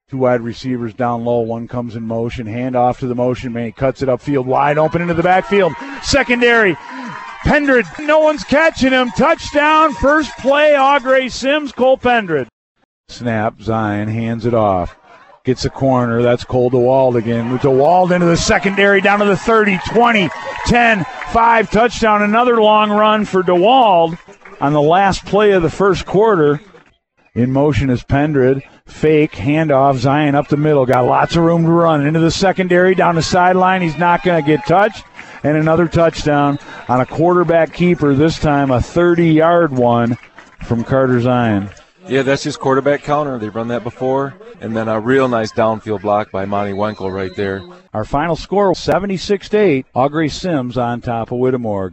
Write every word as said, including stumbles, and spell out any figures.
Two wide receivers down low. One comes in motion. Hand off to the motion man. He cuts it upfield. Wide open into the backfield. Secondary. Pendred. No one's catching him. Touchdown. First play. Augrey Sims. Cole Pendred. Snap. Zion hands it off. Gets a corner. That's Cole DeWald again. DeWald into the secondary. Down to the thirty, twenty, ten, five. Touchdown. Another long run for DeWald on the last play of the first quarter. In motion is Pendred. Fake, handoff, Zion up the middle. Got lots of room to run. Into the secondary, down the sideline. He's not going to get touched. And another touchdown on a quarterback keeper, this time a thirty-yard one from Carter Zion. Yeah, that's his quarterback counter. They've run that before. And then a real nice downfield block by Monty Wenkel right there. Our final score, seventy-six to eight. Augrey Sims on top of Whittemore.